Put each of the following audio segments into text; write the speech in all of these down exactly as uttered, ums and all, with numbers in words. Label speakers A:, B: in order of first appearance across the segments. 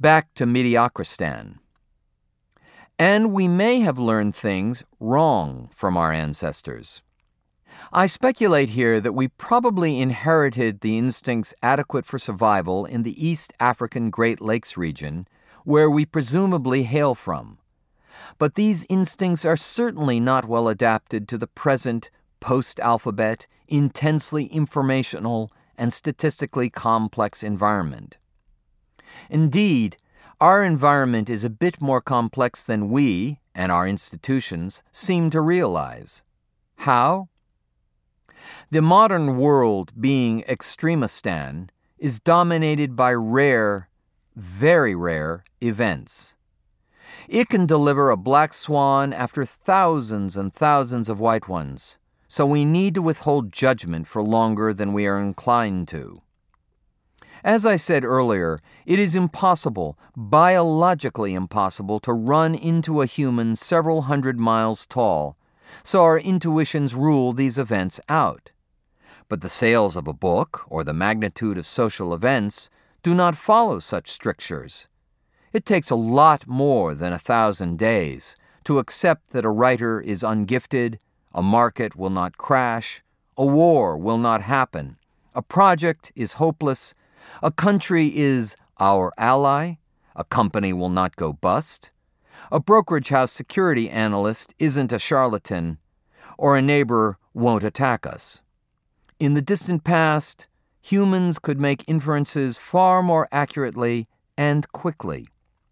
A: back to Mediocristan. And we may have learned things wrong from our ancestors. I speculate here that we probably inherited the instincts adequate for survival in the East African Great Lakes region, where we presumably hail from. But these instincts are certainly not well adapted to the present post-alphabet, intensely informational, and statistically complex environment. Indeed, our environment is a bit more complex than we, and our institutions, seem to realize. How? The modern world, being Extremistan, is dominated by rare, very rare, events. It can deliver a black swan after thousands and thousands of white ones, so we need to withhold judgment for longer than we are inclined to. As I said earlier, it is impossible, biologically impossible, to run into a human several hundred miles tall, so our intuitions rule these events out. But the sales of a book, or the magnitude of social events, do not follow such strictures. It takes a lot more than a thousand days to accept that a writer is ungifted, a market will not crash, a war will not happen, a project is hopeless, a country is our ally, a company will not go bust, a brokerage house security analyst isn't a charlatan, or a neighbor won't attack us. In the distant past, humans could make inferences far more accurately and quickly.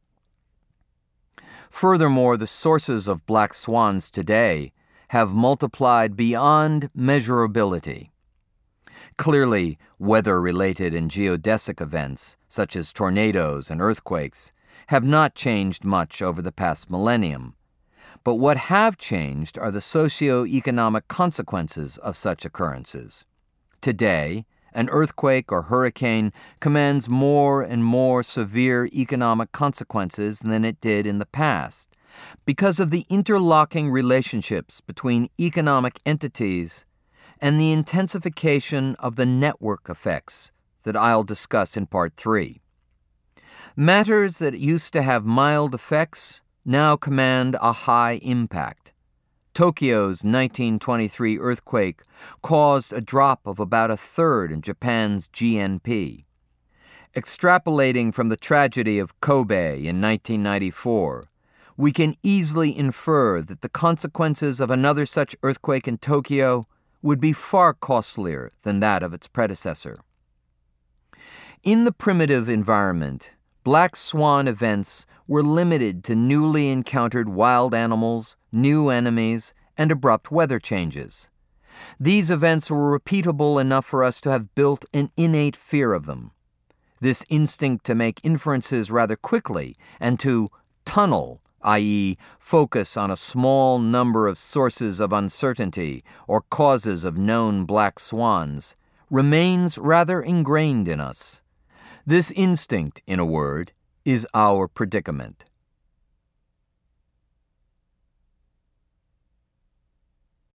A: Furthermore, the sources of black swans today have multiplied beyond measurability. Clearly, weather-related and geodesic events, such as tornadoes and earthquakes, have not changed much over the past millennium. But what have changed are the socio-economic consequences of such occurrences. Today, an earthquake or hurricane commands more and more severe economic consequences than it did in the past, because of the interlocking relationships between economic entities and the intensification of the network effects that I'll discuss in Part three. Matters that used to have mild effects now command a high impact. Tokyo's nineteen twenty-three earthquake caused a drop of about a third in Japan's G N P. Extrapolating from the tragedy of Kobe in nineteen ninety-four, we can easily infer that the consequences of another such earthquake in Tokyo would be far costlier than that of its predecessor. In the primitive environment, black swan events were limited to newly encountered wild animals, new enemies, and abrupt weather changes. These events were repeatable enough for us to have built an innate fear of them. This instinct to make inferences rather quickly and to tunnel, that is, focus on a small number of sources of uncertainty or causes of known black swans, remains rather ingrained in us. This instinct, in a word, is our predicament.